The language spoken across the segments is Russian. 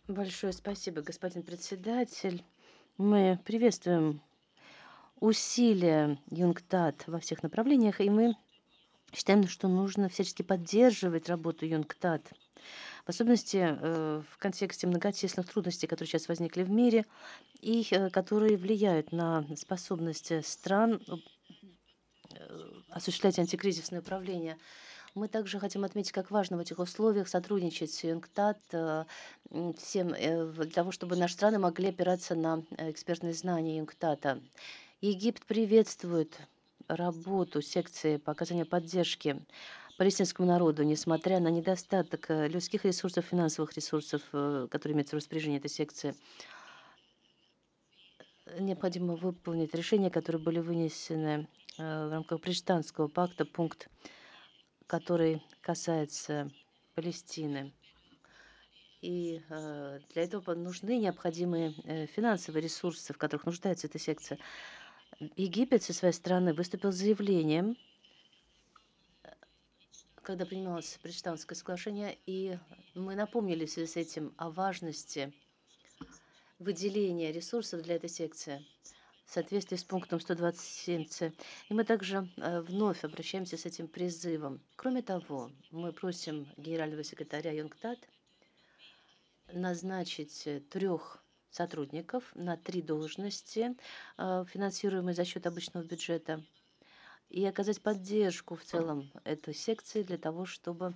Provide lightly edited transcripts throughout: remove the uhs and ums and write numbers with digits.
Большое спасибо, господин председатель. Мы приветствуем усилия ЮНКТАД во всех направлениях, и мы считаем, что нужно всячески поддерживать работу ЮНКТАД, в особенности в контексте многочисленных трудностей, которые сейчас возникли в мире и которые влияют на способность стран осуществлять антикризисное управление. Мы также хотим отметить, как важно в этих условиях сотрудничать с ЮНКТАД всем для того, чтобы наши страны могли опираться на экспертные знания ЮНКТАДа. Египет приветствует работу секции по оказанию поддержки палестинскому народу, несмотря на недостаток людских ресурсов, финансовых ресурсов, которые имеются в распоряжении этой секции. Необходимо выполнить решения, которые были вынесены в рамках Брештанского пакта, пункт, который касается Палестины. И для этого нужны необходимые финансовые ресурсы, в которых нуждается эта секция. Египет со своей стороны выступил с заявлением, когда принималось Брештанское соглашение, и мы напомнили в связи с этим о важности выделения ресурсов для этой секции в соответствии с пунктом 127c. И мы также вновь обращаемся с этим призывом. Кроме того, мы просим генерального секретаря ЮНКТАД назначить трех сотрудников на 3 должности, финансируемые за счет обычного бюджета, и оказать поддержку в целом этой секции для того, чтобы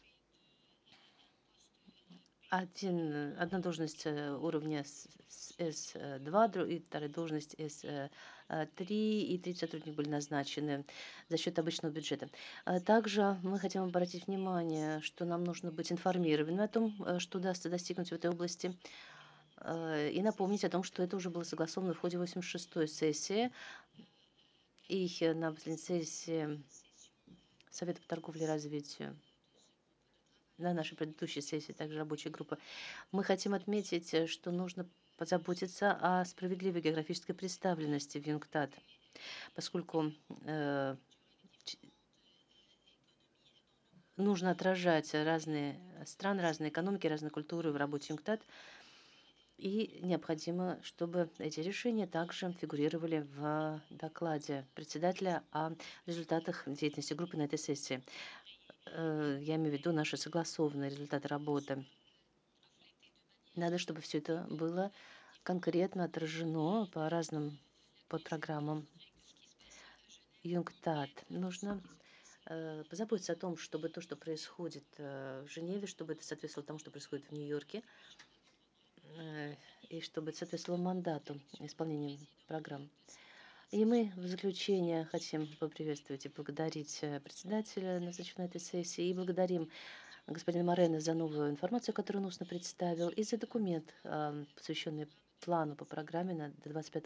одна должность уровня С2, и вторая должность С3, и третий сотрудник были назначены за счет обычного бюджета. Также мы хотим обратить внимание, что нам нужно быть информированными о том, что удастся достигнуть в этой области, и напомнить о том, что это уже было согласовано в ходе 86-й сессии, и на последней сессии Совета по торговле и развитию, на нашей предыдущей сессии, также рабочей группы. Мы хотим отметить, что нужно позаботиться о справедливой географической представленности в ЮНКТАД, поскольку ч- нужно отражать разные страны, разные экономики, разные культуры в работе ЮНКТАД, и необходимо, чтобы эти решения также фигурировали в докладе председателя о результатах деятельности группы на этой сессии. Я имею в виду наши согласованные результаты работы. Надо, чтобы все это было конкретно отражено по разным подпрограммам ЮНКТАД. Нужно позаботиться о том, чтобы то, что происходит в Женеве, чтобы это соответствовало тому, что происходит в Нью-Йорке, э, и чтобы это соответствовало мандату исполнения программ. И мы в заключение хотим поприветствовать и поблагодарить председателя, назначенного этой сессии, и благодарим господина Морено за новую информацию, которую он устно представил, и за документ, посвященный плану по программе на до 25